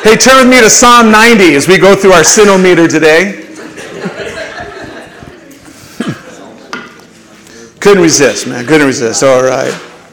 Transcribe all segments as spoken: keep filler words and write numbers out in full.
Hey, turn with me to Psalm ninety as we go through our sinometer today. Couldn't resist, man. Couldn't resist. All right.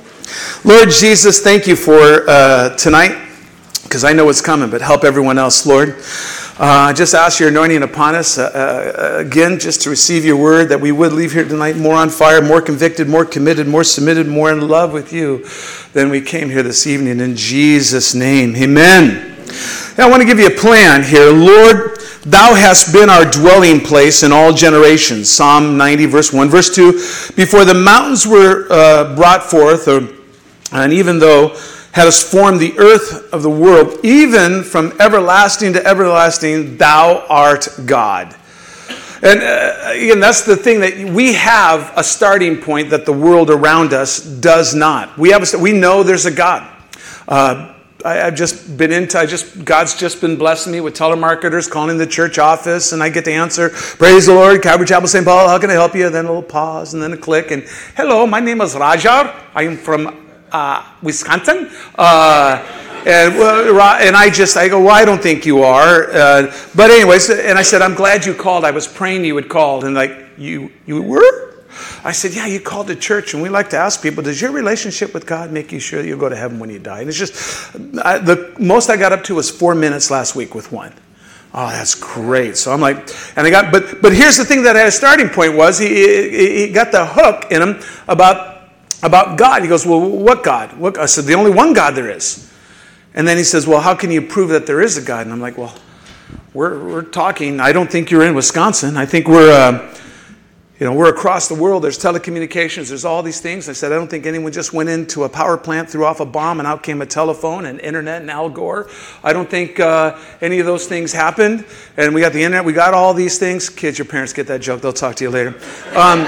Lord Jesus, thank you for uh, tonight, because I know what's coming, but help everyone else, Lord. I uh, just ask your anointing upon us uh, uh, again, just to receive your word, that we would leave here tonight more on fire, more convicted, more committed, more submitted, more in love with you than we came here this evening. In Jesus' name, amen. Now, I want to give you a plan here. Lord, thou hast been our dwelling place in all generations. Psalm ninety, verse one. Verse two, before the mountains were uh, brought forth, or, and even though hadst formed the earth of the world, even from everlasting to everlasting, thou art God. And uh, again, that's the thing, that we have a starting point that the world around us does not. We have a, we know there's a God. Uh, I, I've just been into, I just, God's just been blessing me with telemarketers calling the church office, and I get to answer, praise the Lord, Calvary Chapel, Saint Paul, how can I help you? Then a little pause, and then a click, and hello, my name is Rajar. I am from Uh, Wisconsin, uh, and well, and I just I go, well, I don't think you are, uh, but anyways, and I said, I'm glad you called. I was praying you had called, and like you you were. I said, yeah, you called the church, and we like to ask people, does your relationship with God make you sure you'll go to heaven when you die? And it's just I, the most I got up to was four minutes last week with one. Oh, that's great. So I'm like, and I got, but but here's the thing that I had a starting point was he he, he got the hook in him about. About God. He goes, well, what God? What? I said, the only one God there is. And then he says, well, how can you prove that there is a God? And I'm like, well, we're we're talking. I don't think you're in Wisconsin. I think we're, uh, you know, we're across the world. There's telecommunications. There's all these things. I said, I don't think anyone just went into a power plant, threw off a bomb, and out came a telephone and internet and Al Gore. I don't think uh, any of those things happened. And we got the internet. We got all these things. Kids, your parents get that joke. They'll talk to you later. Um,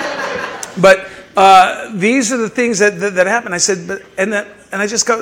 but Uh, these are the things that, that, that happen. I said, but, and that, and I just go,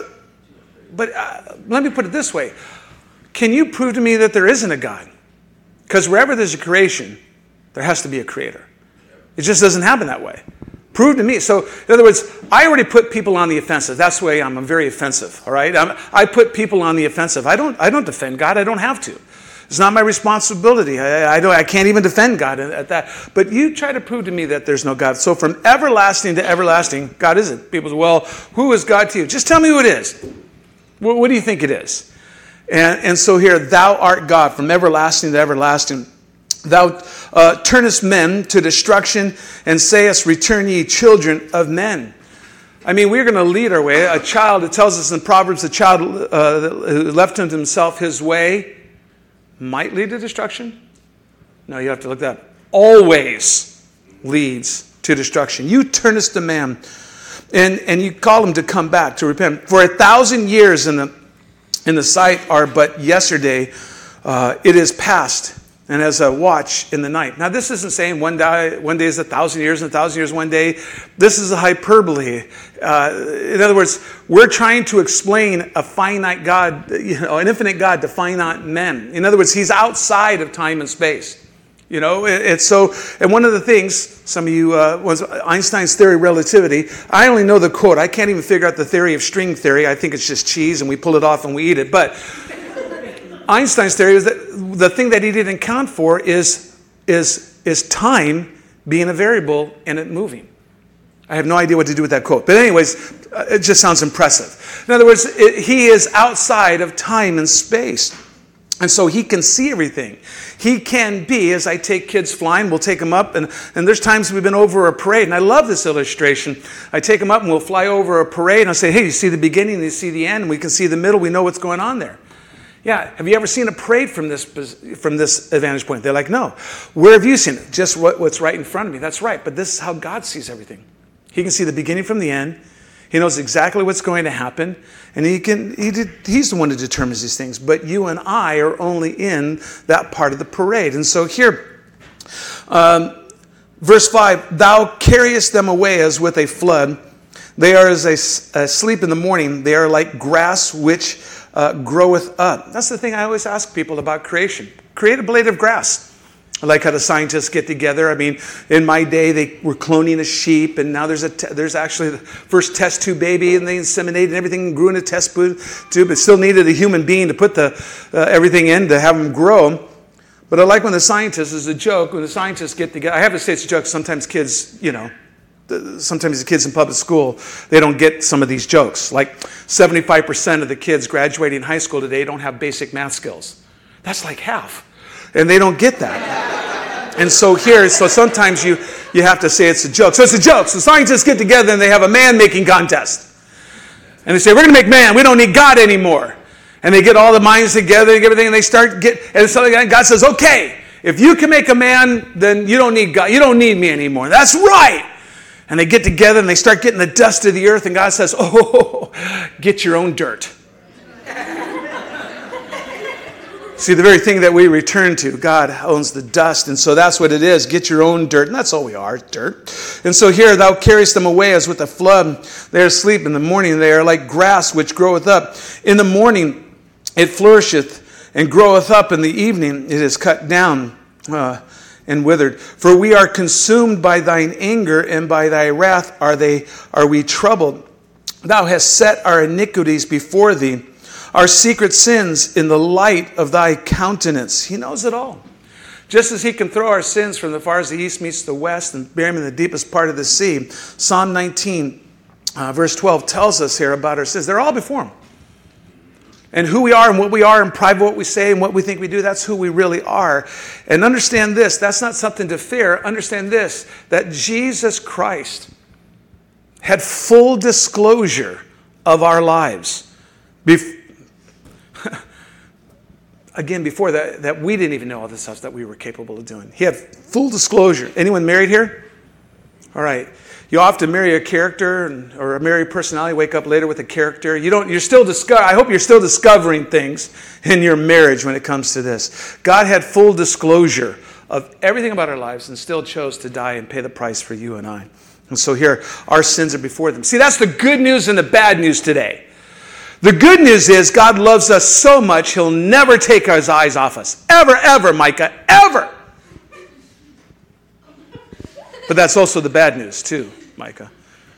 but uh, let me put it this way. Can you prove to me that there isn't a God? Because wherever there's a creation, there has to be a creator. It just doesn't happen that way. Prove to me. So, in other words, I already put people on the offensive. That's the way I'm, I'm very offensive, all right? I'm, I put people on the offensive. I don't, I don't defend God. I don't have to. It's not my responsibility. I, I, don't, I can't even defend God at that. But you try to prove to me that there's no God. So from everlasting to everlasting, God isn't. People say, well, who is God to you? Just tell me who it is. What, what do you think it is? And, and so here, thou art God from everlasting to everlasting. Thou uh, turnest men to destruction and sayest, return ye children of men. I mean, we're going to lead our way. A child, it tells us in Proverbs, a child uh, who left unto himself his way might lead to destruction? No, you have to look that up. Always leads to destruction. You turnest the man, and, and you call him to come back, to repent. For a thousand years in the in the sight are but yesterday. Uh, it is past, and as a watch in the night. Now, this isn't saying one day, one day is a thousand years, and a thousand years one day. This is a hyperbole. Uh, in other words, we're trying to explain a finite God, you know, an infinite God to finite men. In other words, he's outside of time and space. You know, it, it's so, and one of the things, some of you, uh, was Einstein's theory of relativity. I only know the quote. I can't even figure out the theory of string theory. I think it's just cheese, and we pull it off and we eat it. But Einstein's theory is that the thing that he didn't account for is, is, is time being a variable and it moving. I have no idea what to do with that quote. But anyways, it just sounds impressive. In other words, it, he is outside of time and space. And so he can see everything. He can be, as I take kids flying, we'll take them up. And, and there's times we've been over a parade. And I love this illustration. I take them up and we'll fly over a parade. And I'll say, hey, you see the beginning, you see the end. And we can see the middle. We know what's going on there. Yeah, have you ever seen a parade from this from this vantage point? They're like, no. Where have you seen it? Just what, what's right in front of me. That's right. But this is how God sees everything. He can see the beginning from the end. He knows exactly what's going to happen. And he can he did, he's the one who determines these things. But you and I are only in that part of the parade. And so here, um, verse five, thou carriest them away as with a flood. They are as a, a sleep in the morning. They are like grass which uh, groweth up. That's the thing I always ask people about creation. Create a blade of grass. I like how the scientists get together. I mean, in my day, they were cloning a sheep, and now there's a te- there's actually the first test tube baby, and they inseminated and everything and grew in a test tube. It still needed a human being to put the uh, everything in to have them grow. But I like when the scientists, it's a joke, when the scientists get together. I have to say it's a joke. Sometimes kids, you know, sometimes the kids in public school, they don't get some of these jokes. Like seventy-five percent of the kids graduating high school today don't have basic math skills. That's like half. And they don't get that. And so here, so sometimes you, you have to say it's a joke. So it's a joke. So scientists get together and they have a man-making contest. And they say, we're going to make man. We don't need God anymore. And they get all the minds together and everything, and they start get. And so God says, okay, if you can make a man, then you don't need God. You don't need me anymore. That's right. And they get together and they start getting the dust of the earth, and God says, oh, get your own dirt. See, the very thing that we return to, God owns the dust, and so that's what it is. Get your own dirt, and that's all we are, dirt. And so here, thou carriest them away as with a flood. They are asleep in the morning. They are like grass which groweth up. In the morning it flourisheth, and groweth up. In the evening it is cut down uh, and withered. For we are consumed by thine anger, and by thy wrath are they are we troubled. Thou hast set our iniquities before thee, our secret sins in the light of thy countenance. He knows it all. Just as he can throw our sins from the far as the east meets the west and bury them in the deepest part of the sea. Psalm nineteen, uh, verse twelve tells us here about our sins. They're all before him. And who we are and what we are in private, what we say and what we think we do, that's who we really are. And understand this, that's not something to fear. Understand this, that Jesus Christ had full disclosure of our lives. Bef- Again, before that, that we didn't even know all the stuff that we were capable of doing. He had full disclosure. Anyone married here? All right. You often marry a character and, or a married personality, wake up later with a character. You don't, you're still discover, I hope you're still discovering things in your marriage when it comes to this. God had full disclosure of everything about our lives and still chose to die and pay the price for you and I. And so here, our sins are before them. See, that's the good news and the bad news today. The good news is God loves us so much, he'll never take his eyes off us. Ever, ever, Micah, ever. But that's also the bad news too, Micah.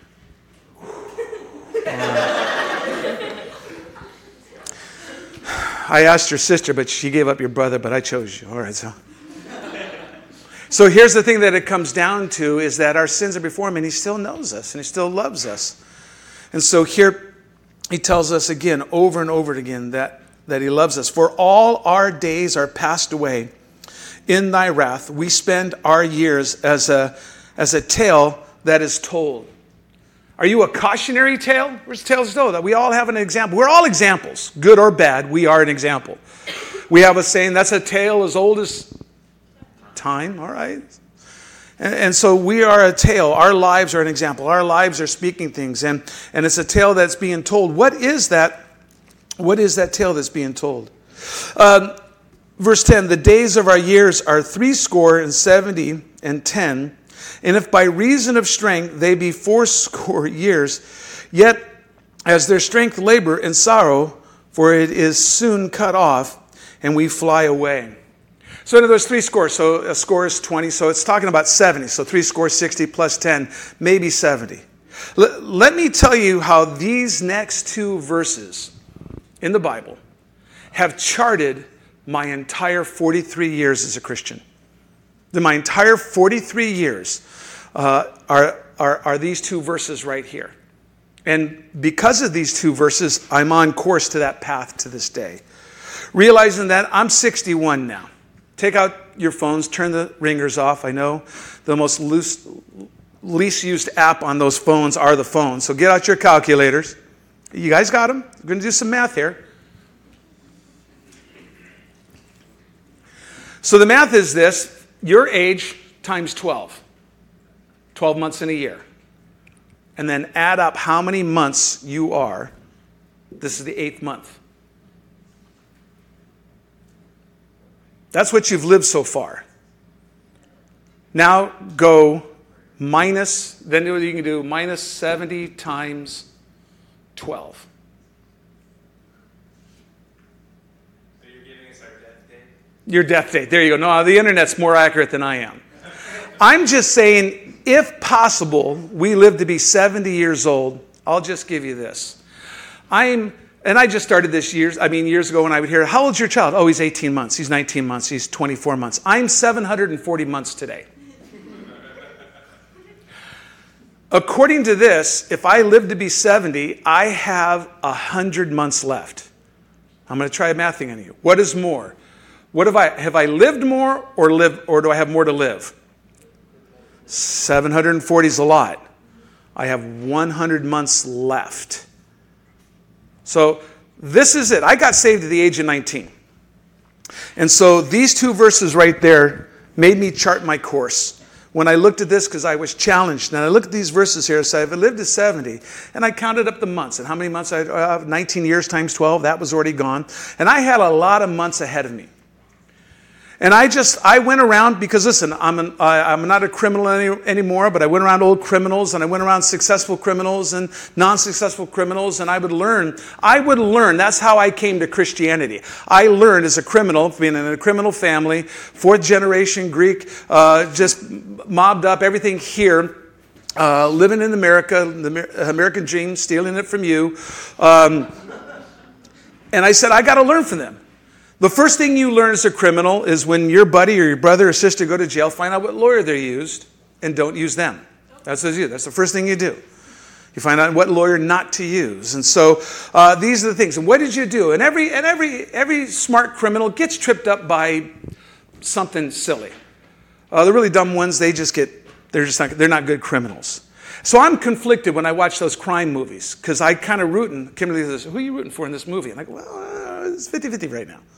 I asked your sister, but she gave up your brother, but I chose you. All right, so. So here's the thing that it comes down to is that our sins are before him and he still knows us and he still loves us. And so here he tells us again, over and over again, that, that he loves us. For all our days are passed away in thy wrath. We spend our years as a, as a tale that is told. Are you a cautionary tale? Where's the tales told? We all have an example. We're all examples, good or bad. We are an example. We have a saying, that's a tale as old as time. All right. And, and so we are a tale. Our lives are an example. Our lives are speaking things. And, and it's a tale that's being told. What is that? What is that tale that's being told? Um, verse ten, the days of our years are threescore and seventy and ten. And if by reason of strength they be fourscore years, yet as their strength labor in sorrow, for it is soon cut off, and we fly away. So in other words, three scores. So a score is twenty. So it's talking about seventy. So three scores, sixty plus ten, maybe seventy. L- let me tell you how these next two verses in the Bible have charted my entire forty-three years as a Christian. The, my entire forty-three years uh, are, are, are these two verses right here. And because of these two verses, I'm on course to that path to this day. Realizing that I'm sixty-one now. Take out your phones, turn the ringers off. I know the most loose, least used app on those phones are the phones. So get out your calculators. You guys got them? We're going to do some math here. So the math is this. Your age times twelve. twelve months in a year. And then add up how many months you are. This is the eighth month. That's what you've lived so far. Now go minus, then you can do minus seventy times twelve. So you're giving us our death date? Your death date. There you go. No, the internet's more accurate than I am. I'm just saying, if possible, we live to be seventy years old. I'll just give you this. I'm, and I just started this years, I mean, years ago when I would hear, how old's your child? Oh, he's eighteen months. He's nineteen months. He's twenty-four months. I'm seven hundred forty months today. According to this, if I live to be seventy, I have one hundred months left. I'm going to try mathing on you. What is more? What have I, have I lived more or live, or do I have more to live? seven hundred forty is a lot. I have one hundred months left. So this is it. I got saved at the age of nineteen. And so these two verses right there made me chart my course. When I looked at this, because I was challenged, and I looked at these verses here, so I've lived to seventy, and I counted up the months, and how many months I have? nineteen years times twelve, that was already gone. And I had a lot of months ahead of me. And I just, I went around, because listen, I'm, an, I, I'm not a criminal any, anymore, but I went around old criminals, and I went around successful criminals and non-successful criminals, and I would learn, I would learn, that's how I came to Christianity. I learned as a criminal, being in a criminal family, fourth generation Greek, uh, just mobbed up, everything here, uh, living in America, the American dream, stealing it from you. Um, and I said, I got to learn from them. The first thing you learn as a criminal is when your buddy or your brother or sister go to jail, find out what lawyer they used and don't use them. That's what you do. That's the first thing you do. You find out what lawyer not to use. And so uh, these are the things. And what did you do? And every and every every smart criminal gets tripped up by something silly. Uh, the really dumb ones, they just get, they're just not, they're not good criminals. So I'm conflicted when I watch those crime movies because I kind of rooting. Kimberly says, who are you rooting for in this movie? And I go, well, uh, it's fifty-fifty right now.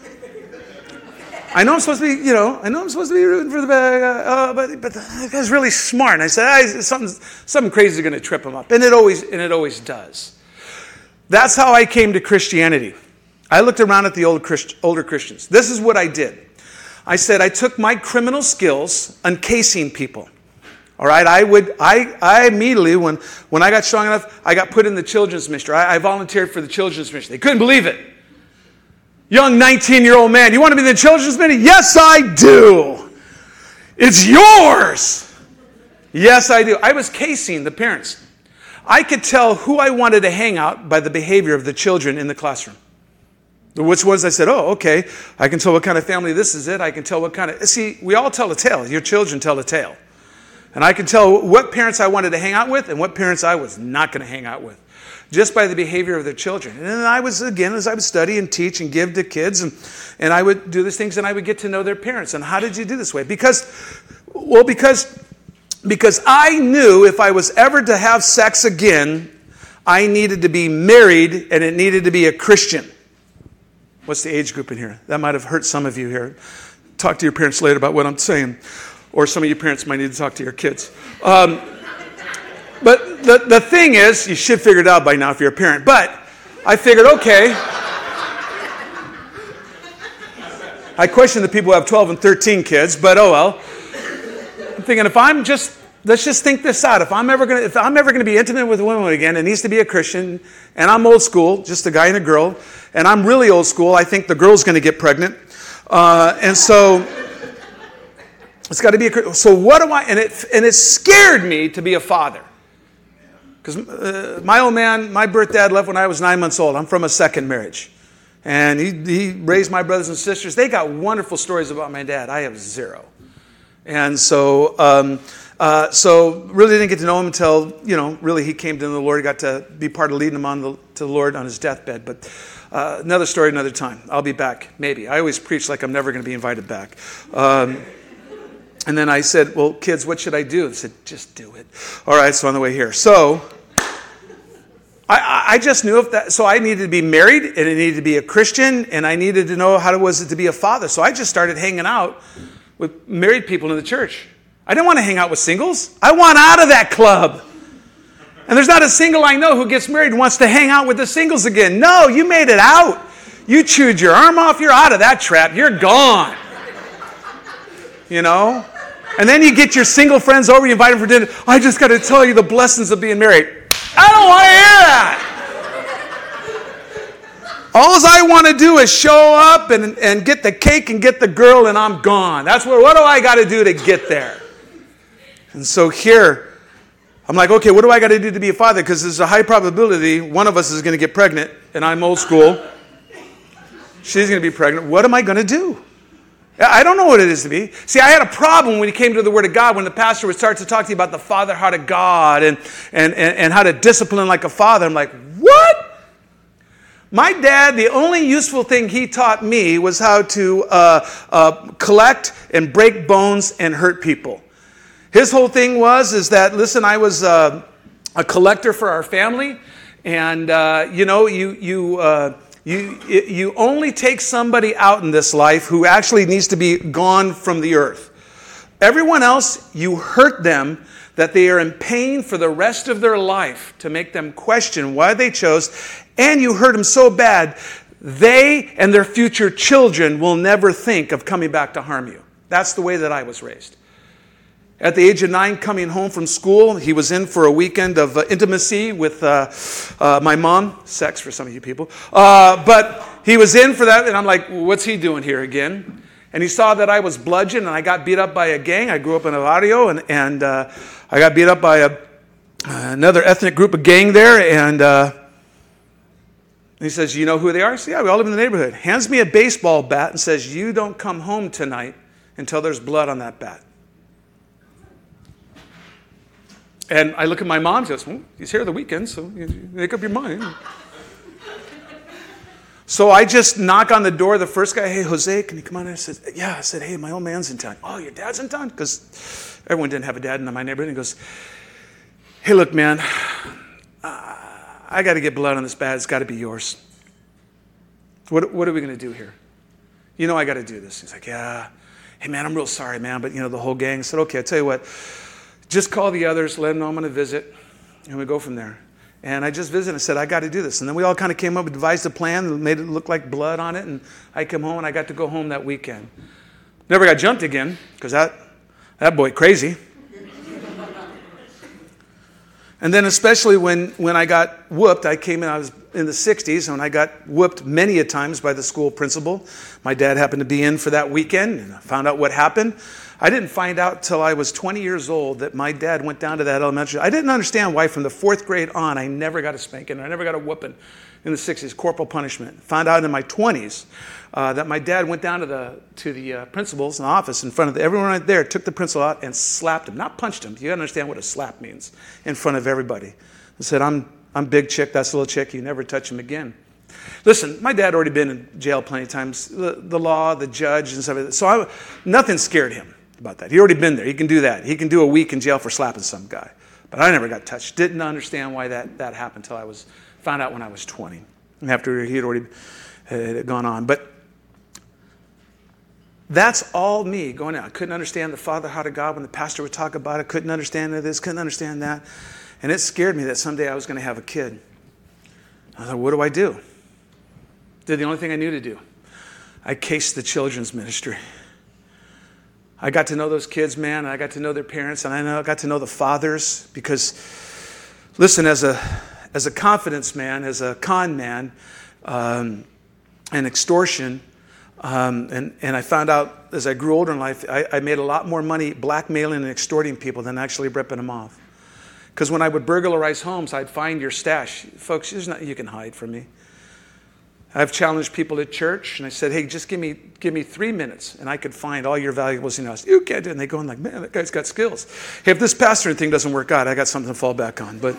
I know I'm supposed to be, you know, I know I'm supposed to be rooting for the bad guy, uh, but but that guy's really smart. And I said, ah, something something crazy is going to trip him up, and it always and it always does. That's how I came to Christianity. I looked around at the old Christ, older Christians. This is what I did. I said I took my criminal skills uncasing people. All right, I would I I immediately when when I got strong enough, I got put in the children's ministry. I, I volunteered for the children's ministry. They couldn't believe it. Young nineteen-year-old man, you want to be in the children's ministry? Yes, I do. It's yours. Yes, I do. I was casing the parents. I could tell who I wanted to hang out by the behavior of the children in the classroom. Which ones I said, oh, okay, I can tell what kind of family this is it. I can tell what kind of... See, we all tell a tale. Your children tell a tale. And I could tell what parents I wanted to hang out with and what parents I was not going to hang out with. Just by the behavior of their children. And then I was, again, as I would study and teach and give to kids, and, and I would do these things, and I would get to know their parents. And how did you do this way? Because, well, because, because I knew if I was ever to have sex again, I needed to be married, and it needed to be a Christian. What's the age group in here? That might have hurt some of you here. Talk to your parents later about what I'm saying. Or some of your parents might need to talk to your kids. Um, But the, the thing is, you should figure it out by now if you're a parent. But I figured, okay. I question the people who have twelve and thirteen kids, but oh well. I'm thinking if I'm just, let's just think this out. If I'm ever going to, if I'm ever going to be intimate with a woman again, it needs to be a Christian. And I'm old school, just a guy and a girl. And I'm really old school. I think the girl's going to get pregnant. Uh, and so... It's got to be a... So what do I... And it, and it scared me to be a father. Because uh, my old man, my birth dad left when I was nine months old. I'm from a second marriage. And he, he raised my brothers and sisters. They got wonderful stories about my dad. I have zero. And so, um, uh, so really didn't get to know him until, you know, really he came to know the Lord. Got to be part of leading him on the, to the Lord on his deathbed. But uh, another story, another time. I'll be back, maybe. I always preach like I'm never going to be invited back. Um, and then I said, well, kids, what should I do? They said, just do it. All right, so on the way here. So... I, I just knew if that, so I needed to be married, and it needed to be a Christian, and I needed to know how it was to be a father. So I just started hanging out with married people in the church. I didn't want to hang out with singles. I want out of that club. And there's not a single I know who gets married and wants to hang out with the singles again. No, you made it out. You chewed your arm off. You're out of that trap. You're gone. You know? And then you get your single friends over, you invite them for dinner. I just got to tell you the blessings of being married. I don't want to hear that. All I want to do is show up and, and get the cake and get the girl, and I'm gone. That's what, what do I got to do to get there? And so here, I'm like, okay, what do I got to do to be a father? Because there's a high probability one of us is going to get pregnant, and I'm old school. She's going to be pregnant. What am I going to do? I don't know what it is to be. See, I had a problem when it came to the Word of God, when the pastor would start to talk to you about the father heart of God and, and, and, and how to discipline like a father. I'm like, what? My dad, the only useful thing he taught me was how to uh, uh, collect and break bones and hurt people. His whole thing was is that, listen, I was uh, a collector for our family, and, uh, you know, you... you uh, You, you only take somebody out in this life who actually needs to be gone from the earth. Everyone else, you hurt them that they are in pain for the rest of their life to make them question why they chose, and you hurt them so bad, they and their future children will never think of coming back to harm you. That's the way that I was raised. At the age of nine, coming home from school, he was in for a weekend of uh, intimacy with uh, uh, my mom. Sex for some of you people. Uh, but he was in for that, and I'm like, what's he doing here again? And he saw that I was bludgeoned, and I got beat up by a gang. I grew up in Avario, and, and uh, I got beat up by a, another ethnic group of gang there. And uh, he says, you know who they are? I said, yeah, we all live in the neighborhood. Hands me a baseball bat and says, you don't come home tonight until there's blood on that bat. And I look at my mom and she goes, well, he's here the weekend, so you make up your mind. So I just knock on the door. The first guy, hey, Jose, can you come on in? I said, yeah. I said, hey, my old man's in town. Oh, your dad's in town? Because everyone didn't have a dad in my neighborhood. And he goes, hey, look, man, uh, I got to get blood on this bat. It's got to be yours. What, what are we going to do here? You know I got to do this. He's like, yeah. Hey, man, I'm real sorry, man. But, you know, the whole gang. I said, okay, I'll tell you what. Just call the others, let them know I'm going to visit, and we go from there. And I just visited and said, I got to do this. And then we all kind of came up and devised a plan, made it look like blood on it, and I come home, and I got to go home that weekend. Never got jumped again, because that, that boy crazy. And then especially when, when I got whooped, I came in, I was in the sixties, and I got whooped many a times by the school principal. My dad happened to be in for that weekend, and I found out what happened. I didn't find out till I was twenty years old that my dad went down to that elementary. I didn't understand why from the fourth grade on I never got a spanking. I never got a whooping in the sixties, corporal punishment. Found out in my twenties uh, that my dad went down to the to the uh, principal's office in front of the, everyone right there, took the principal out and slapped him. Not punched him. You gotta understand what a slap means in front of everybody. And said, I'm, I'm big chick, that's little chick, you never touch him again. Listen, my dad had already been in jail plenty of times. The, the law, the judge, and stuff like that. So I, nothing scared him about that. He'd already been there. He can do that. He can do a week in jail for slapping some guy. But I never got touched. Didn't understand why that, that happened until I was found out when I was twenty. And after he had already had gone on. But that's all me going out. I couldn't understand the father heart of God when the pastor would talk about it. Couldn't understand this. Couldn't understand that. And it scared me that someday I was going to have a kid. I thought, what do I do? Did the only thing I knew to do. I cased the children's ministry. I got to know those kids, man, and I got to know their parents, and I know I got to know the fathers because, listen, as a as a confidence man, as a con man, um, and extortion, um, and, and I found out as I grew older in life, I, I made a lot more money blackmailing and extorting people than actually ripping them off. Because when I would burglarize homes, I'd find your stash. Folks, there's nothing you can hide from me. I've challenged people at church, and I said, hey, just give me give me three minutes, and I could find all your valuables in your house. You can't do it. And they go in like, man, that guy's got skills. Hey, if this pastoring thing doesn't work out, I got something to fall back on. But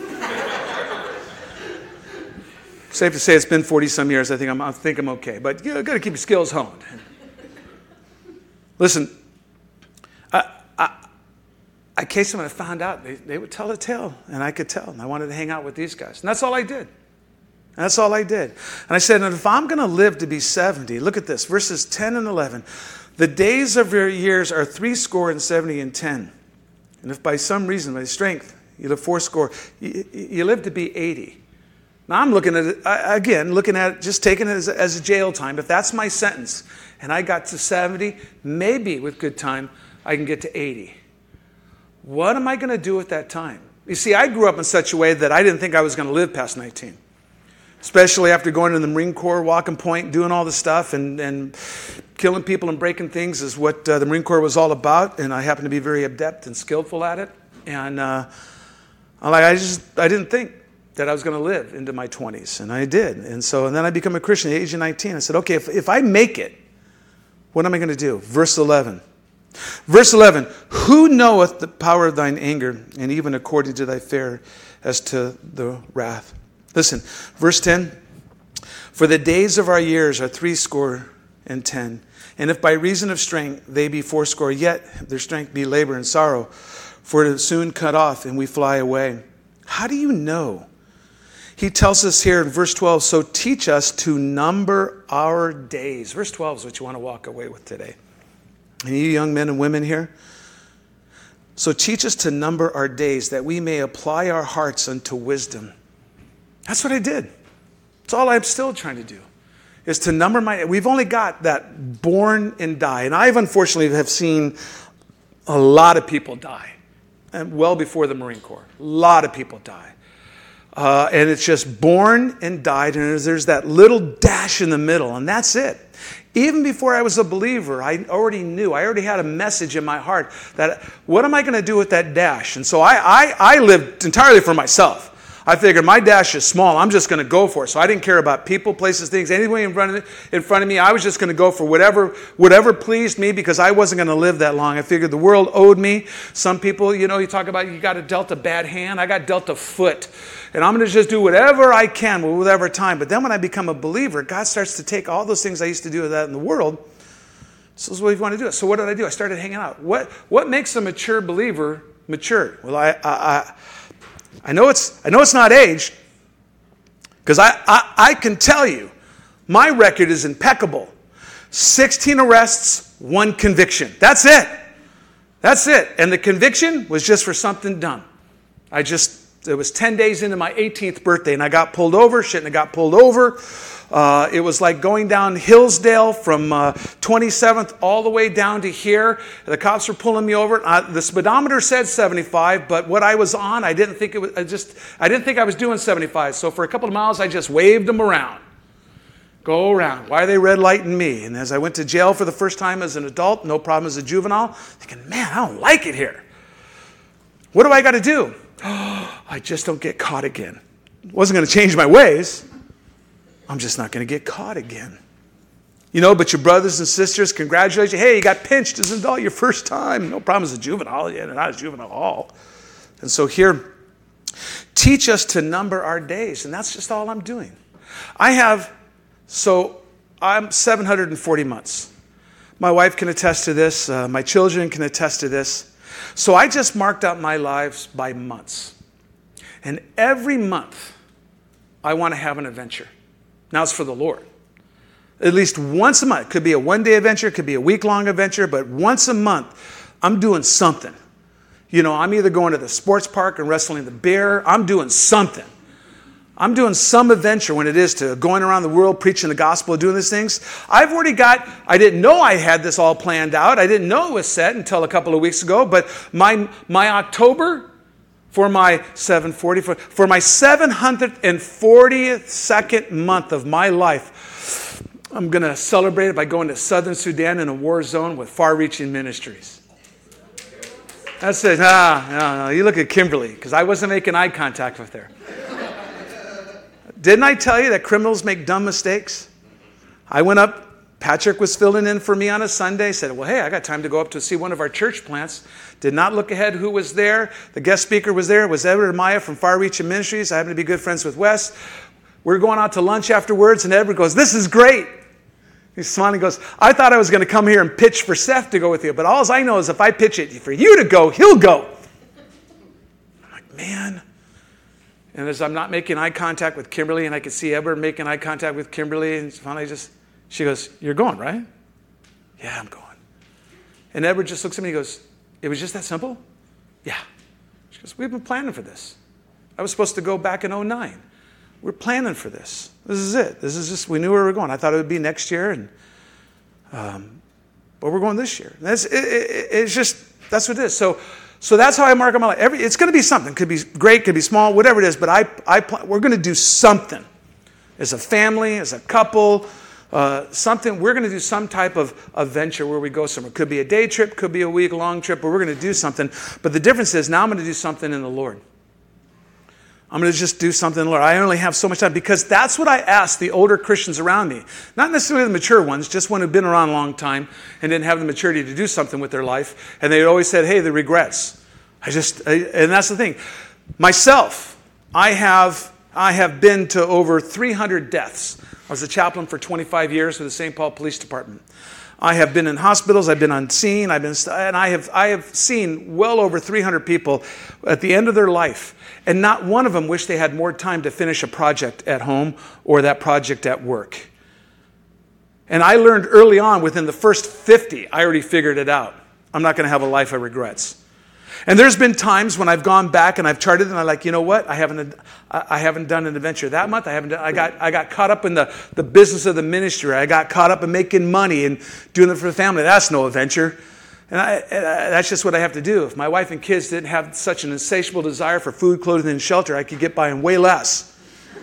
safe to say it's been forty-some years. I think I'm, I think I'm okay. But you know, got to keep your skills honed. Listen, I, I, I cased them, and I found out they, they would tell a tale, and I could tell. And I wanted to hang out with these guys. And that's all I did. That's all I did. And I said, and if I'm going to live to be seventy, look at this, verses ten and eleven. The days of your years are three score and seventy and ten. And if by some reason, by strength, you live four score, you, you live to be eighty. Now I'm looking at it, again, looking at it, just taking it as a, as a jail time. If that's my sentence, and I got to seventy, maybe with good time, I can get to eighty. What am I going to do at that time? You see, I grew up in such a way that I didn't think I was going to live past nineteen. especially after going to the Marine Corps, walking point, doing all the stuff, and, and killing people and breaking things is what uh, the Marine Corps was all about. And I happen to be very adept and skillful at it. And uh, I'm like, I just, I didn't think that I was going to live into my twenties, and I did. And so, and then I became a Christian at the age of nineteen. I said, okay, if, if I make it, what am I going to do? Verse eleven. Verse eleven, who knoweth the power of thine anger, and even according to thy fare as to the wrath? Listen, verse ten, for the days of our years are threescore and ten, and if by reason of strength they be fourscore, yet their strength be labor and sorrow, for it is soon cut off, and we fly away. How do you know? He tells us here in verse twelve, so teach us to number our days. Verse twelve is what you want to walk away with today. And you young men and women here, so teach us to number our days, that we may apply our hearts unto wisdom. That's what I did. That's all I'm still trying to do, is to number my, we've only got that born and die. And I've unfortunately have seen a lot of people die, and well before the Marine Corps. A lot of people die. Uh, and it's just born and died, and there's, there's that little dash in the middle, and that's it. Even before I was a believer, I already knew, I already had a message in my heart that what am I going to do with that dash? And so I, I, I lived entirely for myself. I figured my dash is small. I'm just going to go for it. So I didn't care about people, places, things, anybody in front of, in front of me. I was just going to go for whatever, whatever pleased me, because I wasn't going to live that long. I figured the world owed me. Some people, you know, you talk about you got a dealt a bad hand. I got dealt a foot. And I'm going to just do whatever I can with whatever time. But then when I become a believer, God starts to take all those things I used to do with that in the world. So this is what you want to do. So what did I do? I started hanging out. What what makes a mature believer mature? Well, I I, I I know it's I know it's not age, because I, I, I can tell you my record is impeccable. sixteen arrests, one conviction. That's it. That's it. And the conviction was just for something dumb. I just, it was ten days into my eighteenth birthday, and I got pulled over. Shouldn't have got pulled over. Uh, it was like going down Hillsdale from uh, twenty-seventh all the way down to here. The cops were pulling me over. Uh, the speedometer said seventy-five, but what I was on, I didn't think it was. I just, I didn't think I was doing seventy-five. So for a couple of miles, I just waved them around. Go around. Why are they red lighting me? And as I went to jail for the first time as an adult, no problem as a juvenile, thinking, man, I don't like it here. What do I got to do? Oh, I just don't get caught again. Wasn't going to change my ways. I'm just not going to get caught again. You know, but your brothers and sisters congratulate you. Hey, you got pinched as an adult your first time. No problem as a juvenile. Yeah, not as juvenile at all. And so here, teach us to number our days. And that's just all I'm doing. I have, so I'm seven hundred forty months. My wife can attest to this. Uh, my children can attest to this. So I just marked out my lives by months. And every month, I want to have an adventure. Now it's for the Lord. At least once a month. It could be a one-day adventure. It could be a week-long adventure. But once a month, I'm doing something. You know, I'm either going to the sports park and wrestling the bear. I'm doing something. I'm doing some adventure when it is to going around the world, preaching the gospel, doing these things. I've already got, I didn't know I had this all planned out. I didn't know it was set until a couple of weeks ago. But my my October... For my seven forty, for, for my seven hundred forty-second month of my life, I'm going to celebrate it by going to Southern Sudan in a war zone with far-reaching ministries. That's it. Ah, no, no. You look at Kimberly, because I wasn't making eye contact with her. Didn't I tell you that criminals make dumb mistakes? I went up. Patrick was filling in for me on a Sunday. Said, well, hey, I got time to go up to see one of our church plants. Did not look ahead who was there. The guest speaker was there. It was Edward and Maya from Far Reaching Ministries. I happen to be good friends with Wes. We're going out to lunch afterwards, and Edward goes, this is great. He's smiling and goes, I thought I was going to come here and pitch for Seth to go with you, but all I know is if I pitch it for you to go, he'll go. I'm like, man. And as I'm not making eye contact with Kimberly, and I could see Edward making eye contact with Kimberly, and finally just... She goes, you're going, right? Yeah, I'm going. And Edward just looks at me and goes, it was just that simple? Yeah. She goes, we've been planning for this. I was supposed to go back in oh nine. We're planning for this. This is it. This is just, we knew where we were going. I thought it would be next year, and um, but we're going this year. That's, it, it, it's just, that's what it is. So so that's how I mark my life. Every, it's going to be something. Could be great, could be small, whatever it is, but I, I we're going to do something. as a family, as a couple, uh, something. We're going to do some type of, of venture where we go somewhere. Could be a day trip, could be a week-long trip, but we're going to do something. But the difference is now I'm going to do something in the Lord. I'm going to just do something in the Lord. I only have so much time because that's what I ask the older Christians around me. Not necessarily the mature ones, just one who've been around a long time and didn't have the maturity to do something with their life. And they always said, hey, the regrets. I just, I, and that's the thing. Myself, I have, I have been to over three hundred deaths. I was a chaplain for twenty-five years with the Saint Paul Police Department. I have been in hospitals, I've been on scene, I've been, and I have, I have seen well over three hundred people at the end of their life. And not one of them wished they had more time to finish a project at home or that project at work. And I learned early on, within the first fifty, I already figured it out. I'm not going to have a life of regrets. And there's been times when I've gone back and I've charted and I'm like, you know what? I haven't, I haven't done an adventure that month. I haven't. Done, I got, I got caught up in the, the business of the ministry. I got caught up in making money and doing it for the family. That's no adventure. And, I, and I, that's just what I have to do. If my wife and kids didn't have such an insatiable desire for food, clothing, and shelter, I could get by in way less.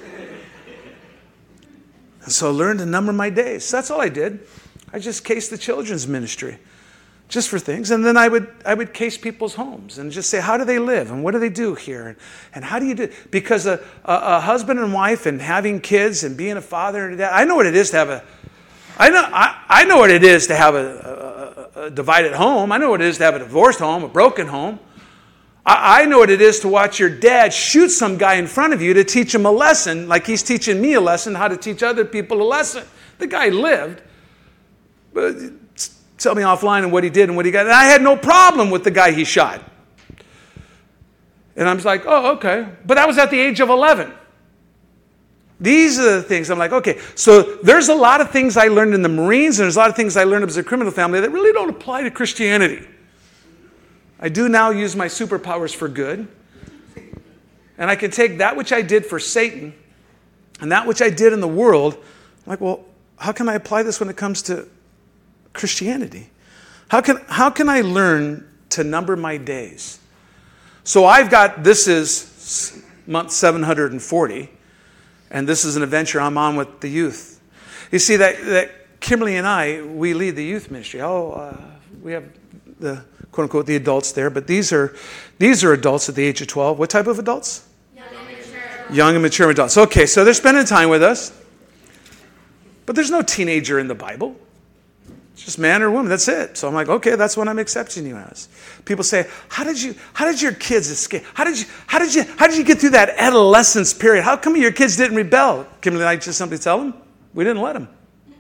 And so I learned to number my days. That's all I did. I just cased the children's ministry, just for things. And then I would I would case people's homes and just say, how do they live? And what do they do here? And, and how do you do? Because a, a, a husband and wife and having kids and being a father and a dad, I know what it is to have a, I know, I, I know what it is to have a, a, a divided home. I know what it is to have a divorced home, a broken home. I, I know what it is to watch your dad shoot some guy in front of you to teach him a lesson, like he's teaching me a lesson, how to teach other people a lesson. The guy lived. But tell me offline and what he did and what he got. And I had no problem with the guy he shot. And I'm just like, oh, okay. But that was at the age of eleven. These are the things I'm like, okay. So there's a lot of things I learned in the Marines, and there's a lot of things I learned as a criminal family that really don't apply to Christianity. I do now use my superpowers for good. And I can take that which I did for Satan and that which I did in the world. I'm like, well, how can I apply this when it comes to Christianity? How can, how can I learn to number my days? So I've got, this is month seven hundred forty, and this is an adventure I'm on with the youth. You see, that, that Kimberly and I, we lead the youth ministry. Oh, uh, we have the, quote unquote, the adults there, but these are, these are adults at the age of twelve. What type of adults? Young and mature. Young and mature adults. Okay, so they're spending time with us. But there's no teenager in the Bible. It's just man or woman. That's it. So I'm like, okay, that's what I'm accepting you as. People say, how did you, how did your kids escape? How did you, how did you, how did you get through that adolescence period? How come your kids didn't rebel? Kimberly and I just simply tell them, we didn't let them.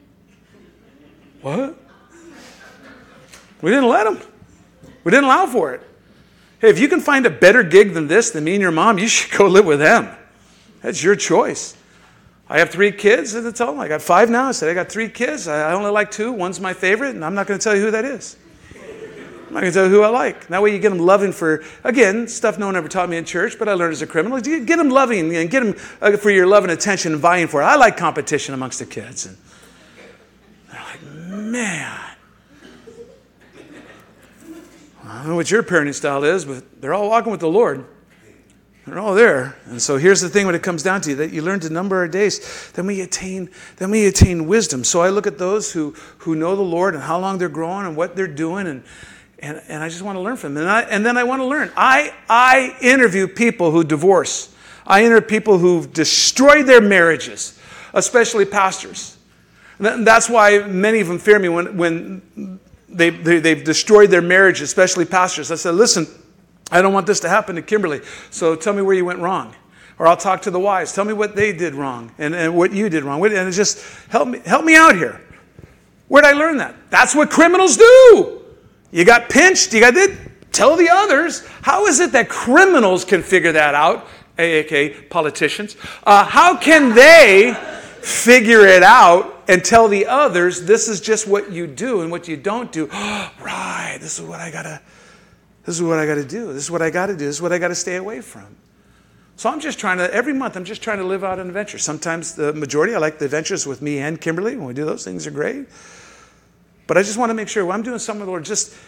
What? We didn't let them. We didn't allow for it. Hey, if you can find a better gig than this, than me and your mom, you should go live with them. That's your choice. I have three kids, and I tell them, I got five now. I said, I got three kids. I only like two. One's my favorite, and I'm not going to tell you who that is. I'm not going to tell you who I like. That way you get them loving for, again, stuff no one ever taught me in church, but I learned as a criminal. Get them loving and get them for your love and attention and vying for it. I like competition amongst the kids. And they're like, man. I don't know what your parenting style is, but they're all walking with the Lord. They're all there. And so here's the thing when it comes down to you, that you learn to number our days, then we attain, then we attain wisdom. So I look at those who, who know the Lord and how long they're growing and what they're doing, and, and, and I just want to learn from them. And, I, and then I want to learn. I, I interview people who divorce. I interview people who've destroyed their marriages, especially pastors. And that's why many of them fear me when, when they, they, they've destroyed their marriage, especially pastors. I said, listen, I don't want this to happen to Kimberly, so tell me where you went wrong. Or I'll talk to the wives. Tell me what they did wrong and, and what you did wrong. And it's just, help me, help me out here. Where'd I learn that? That's what criminals do. You got pinched, you got it. Tell the others. How is it that criminals can figure that out, a k a politicians? Uh, how can they figure it out and tell the others, this is just what you do and what you don't do? Oh, right, this is what I got to This is what I got to do. This is what I got to do. This is what I got to stay away from. So I'm just trying to, every month, I'm just trying to live out an adventure. Sometimes the majority, I like the adventures with me and Kimberly. When we do those things, are great. But I just want to make sure when I'm doing something with the Lord, just,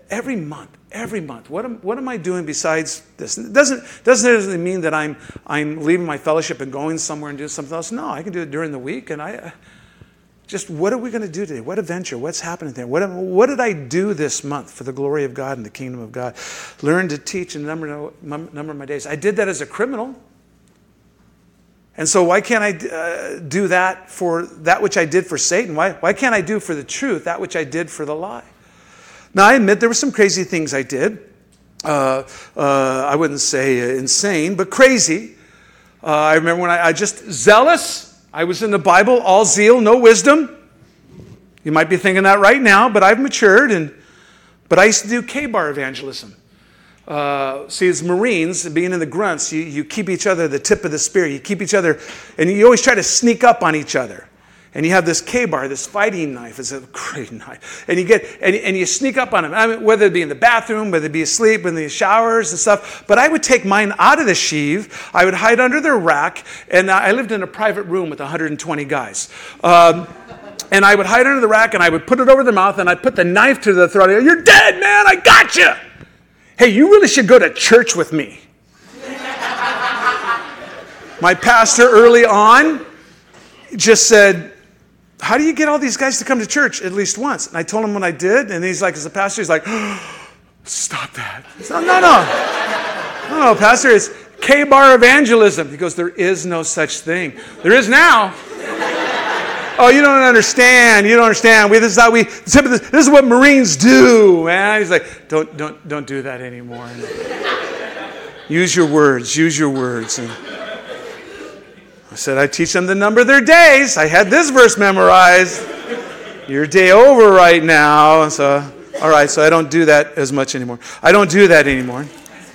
every month, every month, what am, what am I doing besides this? It doesn't, doesn't necessarily mean that I'm, I'm leaving my fellowship and going somewhere and doing something else. No, I can do it during the week. And I just, what are we going to do today? What adventure? What's happening there? What, what did I do this month for the glory of God and the kingdom of God? Learn to teach in a number, number of my days. I did that as a criminal. And so why can't I uh, do that for that which I did for Satan? Why, why can't I do for the truth that which I did for the lie? Now, I admit there were some crazy things I did. Uh, uh, I wouldn't say uh, insane, but crazy. Uh, I remember when I, I just zealous. I was in the Bible, all zeal, no wisdom. You might be thinking that right now, but I've matured. And but I used to do K-bar evangelism. Uh, see, as Marines, being in the grunts, you, you keep each other the tip of the spear. You keep each other, and you always try to sneak up on each other. And you have this K-bar, this fighting knife. It's a great knife. And you get, and, and you sneak up on them, I mean, whether it be in the bathroom, whether it be asleep, in the showers and stuff. But I would take mine out of the sheath. I would hide under their rack. And I lived in a private room with one hundred twenty guys. Um, and I would hide under the rack, and I would put it over their mouth, and I'd put the knife to the throat. You're dead, man. I got you. Hey, you really should go to church with me. My pastor early on just said, how do you get all these guys to come to church at least once? And I told him what I did, and he's like, as a pastor, he's like, oh, stop that. So, no, no. No, no, pastor, it's K-bar evangelism. He goes, there is no such thing. There is now. Oh, you don't understand. You don't understand. We, this is how we. This, this is what Marines do, man. He's like, don't, don't, don't do that anymore. Use your words. Use your words. And I said, I teach them the number of their days. I had this verse memorized. Your day over right now. So, all right. So I don't do that as much anymore. I don't do that anymore.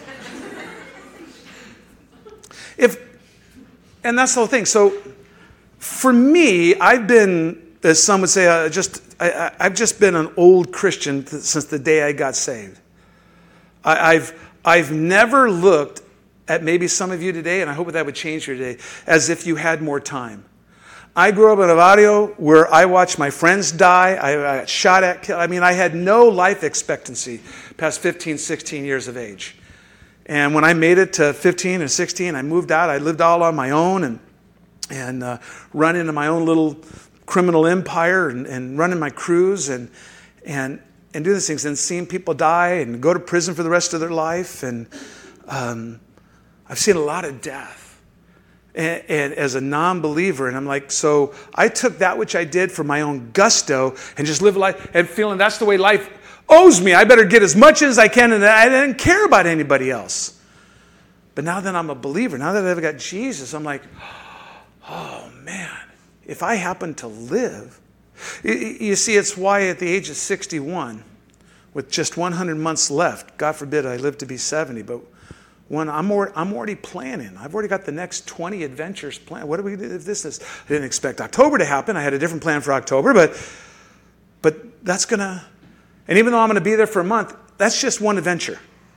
If, and that's the whole thing. So. For me, I've been, as some would say, uh, just I, I've just been an old Christian th- since the day I got saved. I, I've I've never looked at maybe some of you today, and I hope that would change your day, as if you had more time. I grew up in a barrio where I watched my friends die. I, I got shot at. I mean, I had no life expectancy past fifteen, sixteen years of age. And when I made it to fifteen and sixteen, I moved out. I lived all on my own, and and uh, run into my own little criminal empire and, and running my crews and and and do these things and seeing people die and go to prison for the rest of their life. And um, I've seen a lot of death. And, and as a non-believer, and I'm like, so I took that which I did for my own gusto and just live life and feeling that's the way life owes me. I better get as much as I can, and I didn't care about anybody else. But now that I'm a believer, now that I've got Jesus, I'm like, oh, man, if I happen to live. You see, it's why at the age of sixty-one, with just one hundred months left, God forbid I live to be seventy, but when I'm already, I'm already planning. I've already got the next twenty adventures planned. What do we do if this is? I didn't expect October to happen. I had a different plan for October, but, but that's going to, and even though I'm going to be there for a month, that's just one adventure.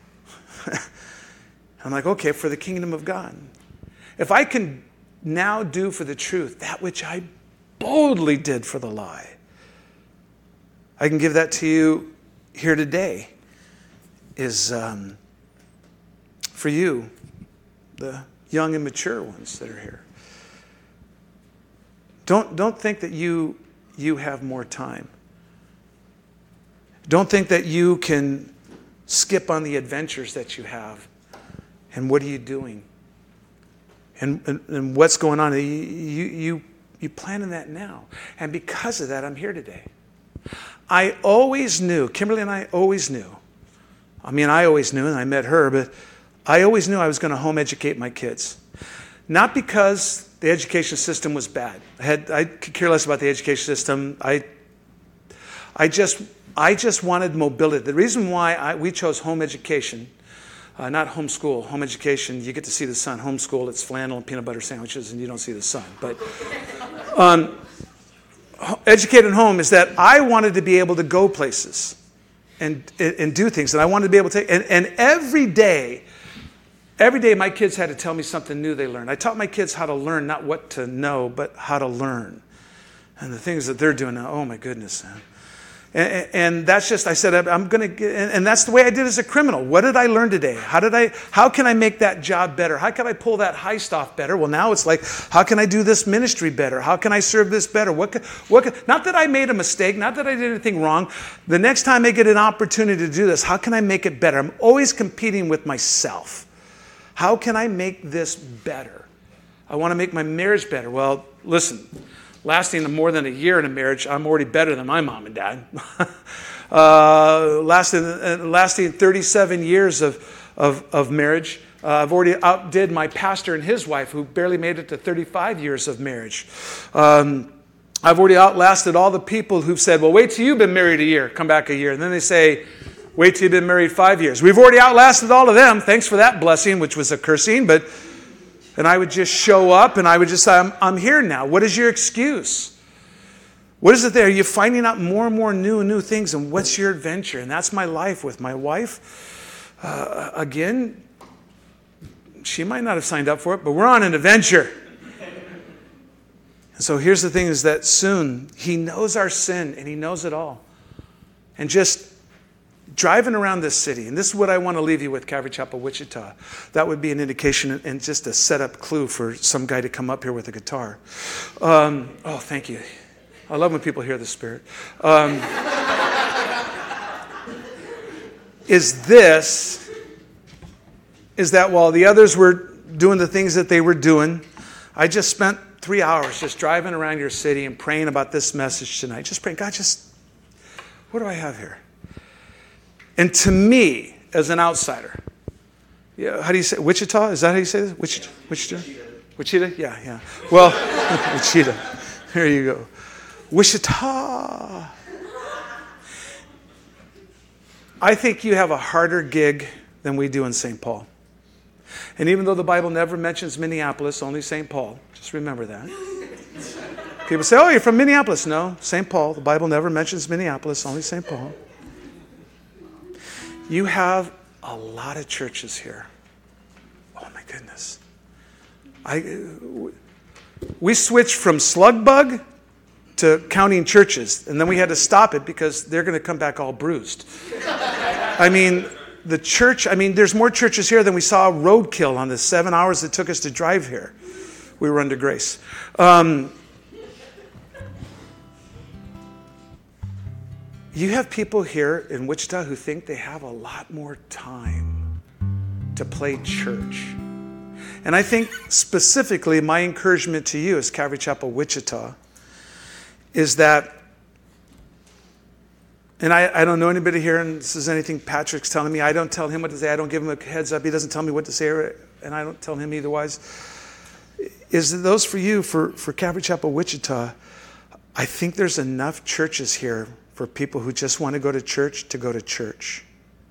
I'm like, okay, for the kingdom of God. If I can now do for the truth that which I boldly did for the lie, I can give that to you here today. Is um, for you, the young and mature ones that are here. Don't don't think that you you have more time. Don't think that you can skip on the adventures that you have. And what are you doing? And, and, and what's going on? You, you, you planning that now. And because of that, I'm here today. I always knew, Kimberly and I always knew. I mean, I always knew, and I met her, but I always knew I was going to home educate my kids. Not because the education system was bad. I had I could care less about the education system. I, I just, I just wanted mobility. The reason why I, we chose home education. Uh, not homeschool. Home education, you get to see the sun. Homeschool, it's flannel and peanut butter sandwiches, and you don't see the sun. But um, educated home is that I wanted to be able to go places and and do things, and I wanted to be able to take. And, and every day, every day, my kids had to tell me something new they learned. I taught my kids how to learn, not what to know, but how to learn. And the things that they're doing now, oh my goodness, man. And, and that's just, I said, I'm going to get, and that's the way I did as a criminal. What did I learn today? How did I, how can I make that job better? How can I pull that heist off better? Well, now it's like, how can I do this ministry better? How can I serve this better? What, can, what can, not that I made a mistake, not that I did anything wrong. The next time I get an opportunity to do this, how can I make it better? I'm always competing with myself. How can I make this better? I want to make my marriage better. Well, listen. Lasting more than a year in a marriage, I'm already better than my mom and dad. uh, lasting, uh, lasting thirty-seven years of, of, of marriage, uh, I've already outdid my pastor and his wife, who barely made it to thirty-five years of marriage. Um, I've already outlasted all the people who've said, well, wait till you've been married a year, come back a year. And then they say, wait till you've been married five years. We've already outlasted all of them. Thanks for that blessing, which was a cursing, but... And I would just show up and I would just say, I'm, I'm here now. What is your excuse? What is it there? You're finding out more and more new and new things. And what's your adventure? And that's my life with my wife. Uh, again, she might not have signed up for it, but we're on an adventure. And so here's the thing is that soon he knows our sin and he knows it all. And just driving around this city, and this is what I want to leave you with, Calvary Chapel, Wichita. That would be an indication and just a setup clue for some guy to come up here with a guitar. Um, oh, thank you. I love when people hear the Spirit. Um, is this, is that while the others were doing the things that they were doing, I just spent three hours just driving around your city and praying about this message tonight. Just praying, God, just, what do I have here? And to me, as an outsider, yeah, how do you say Wichita? Is that how you say this? Wichita? Wichita? Wichita? Yeah, yeah. Well, Wichita. There you go. Wichita. I think you have a harder gig than we do in Saint Paul. And even though the Bible never mentions Minneapolis, only Saint Paul, just remember that. People say, oh, you're from Minneapolis. No, Saint Paul. The Bible never mentions Minneapolis, only Saint Paul. You have a lot of churches here. Oh my goodness. I, we switched from slug bug to counting churches, and then we had to stop it because they're going to come back all bruised. I mean, the church, I mean, there's more churches here than we saw roadkill on the seven hours it took us to drive here. We were under grace. Um, You have people here in Wichita who think they have a lot more time to play church. And I think specifically my encouragement to you as Calvary Chapel Wichita is that, and I, I don't know anybody here, and this is anything Patrick's telling me. I don't tell him what to say. I don't give him a heads up. He doesn't tell me what to say, and I don't tell him eitherwise. Is those for you, for, for Calvary Chapel Wichita? I think there's enough churches here for people who just want to go to church to go to church.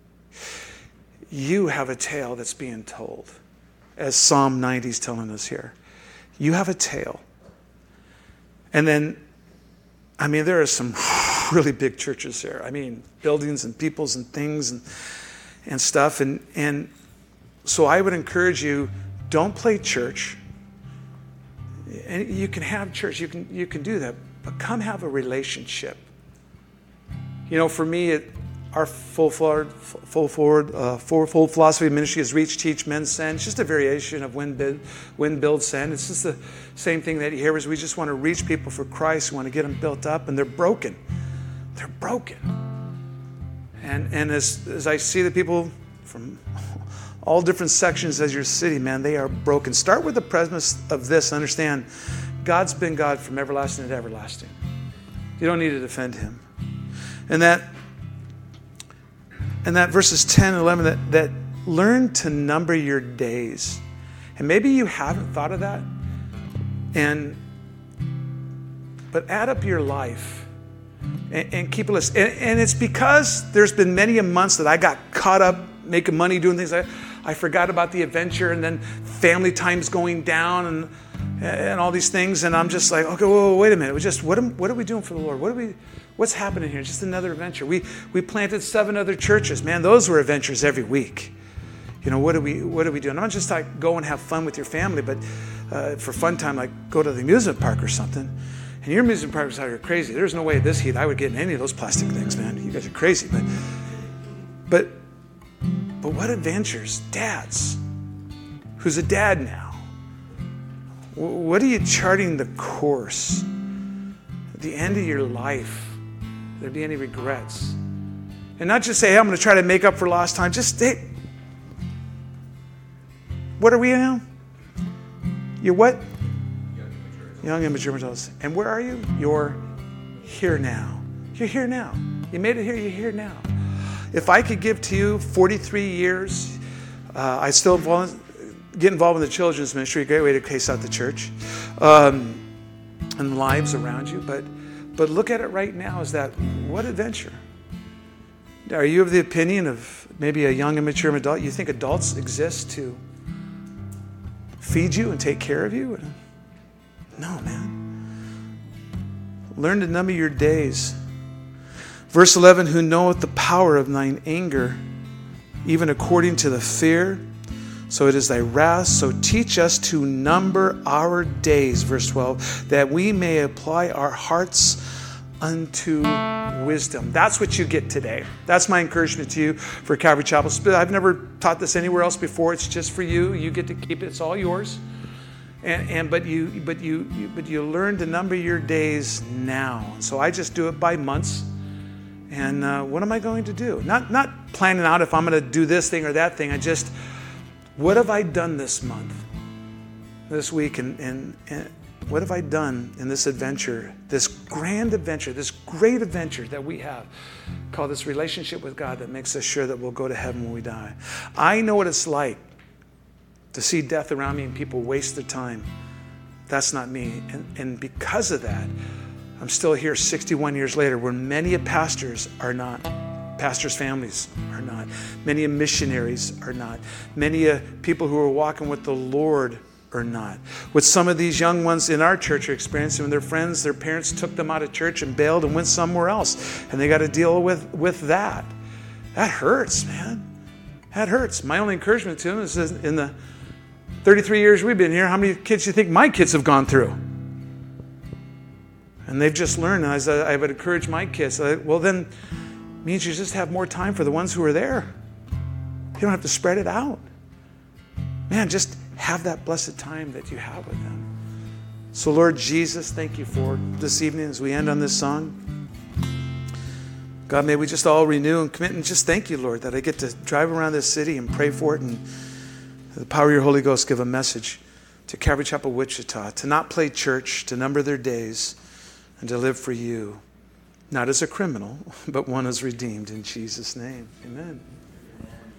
You have a tale that's being told, as Psalm ninety is telling us here. You have a tale. And then, I mean, there are some really big churches there. I mean, buildings and peoples and things and and stuff. And, and so I would encourage you, don't play church. And you can have church, you can you can do that, but come have a relationship. You know, for me, it, our full forward, full forward, uh, fourfold philosophy of ministry is reach, teach, mend, send. It's just a variation of win, build, win, build, send. It's just the same thing that you hear is we just want to reach people for Christ. We want to get them built up, and they're broken. They're broken. And and as as I see the people from all different sections of your city, man, they are broken. Start with the premise of this. Understand, God's been God from everlasting to everlasting. You don't need to defend him. And that, and that verses ten and eleven, that, that learn to number your days. And maybe you haven't thought of that. And, but add up your life and, and keep a list. And, and it's because there's been many a months that I got caught up making money, doing things. I, I forgot about the adventure, and then family time's going down, and and all these things. And I'm just like, okay, whoa, whoa, wait a minute. We just what am, what are we doing for the Lord? What are we? What's happening here? Just another adventure. We we planted seven other churches. Man, those were adventures every week. You know, what are we what are we doing? Not just like go and have fun with your family, but uh, for fun time, like go to the amusement park or something. And your amusement parks out here are crazy. There's no way at this heat I would get in any of those plastic things, man. You guys are crazy. But, but, but what adventures, dads, who's a dad now, what are you charting the course? At the end of your life, there'd be any regrets. And not just say, hey, I'm going to try to make up for lost time. Just stay. What are we now? You're what? Young and mature adults. And where are you? You're here now. You're here now. You made it here. You're here now. If I could give to you forty-three years, uh, I still involve, get involved in the children's ministry. A great way to case out the church um, and lives around you. But but look at it right now as that, what adventure? Are you of the opinion of maybe a young and mature adult? You think adults exist to feed you and take care of you? No, man. Learn to number your days. Verse eleven, who knoweth the power of thine anger, even according to the fear, so it is thy wrath. So teach us to number our days, verse twelve, that we may apply our hearts unto wisdom. That's what you get today. That's my encouragement to you for Calvary Chapel. I've never taught this anywhere else before. It's just for you. You get to keep it. It's all yours. And, and but you but you, you but you learn to number your days now. So I just do it by months. And uh, what am I going to do? Not not planning out if I'm going to do this thing or that thing. I just, what have I done this month, this week, and and, and what have I done in this adventure, this grand adventure, this great adventure that we have called this relationship with God that makes us sure that we'll go to heaven when we die. I know what it's like to see death around me and people waste their time. That's not me. And, and because of that, I'm still here sixty-one years later, where many of pastors are not. Pastors' families are not. Many of missionaries are not. Many of people who are walking with the Lord are not. What some of these young ones in our church are experiencing, when their friends, their parents took them out of church and bailed and went somewhere else, and they got to deal with, with that. That hurts, man. That hurts. My only encouragement to them is in the thirty-three years we've been here, how many kids do you think my kids have gone through? And they've just learned, and as I would encourage my kids, well, then it means you just have more time for the ones who are there. You don't have to spread it out. Man, just have that blessed time that you have with them. So, Lord Jesus, thank you for this evening as we end on this song. God, may we just all renew and commit, and just thank you, Lord, that I get to drive around this city and pray for it, and the power of your Holy Ghost give a message to Calvary Chapel, Wichita, to not play church, to number their days, and to live for you, not as a criminal, but one as redeemed. In Jesus' name, amen.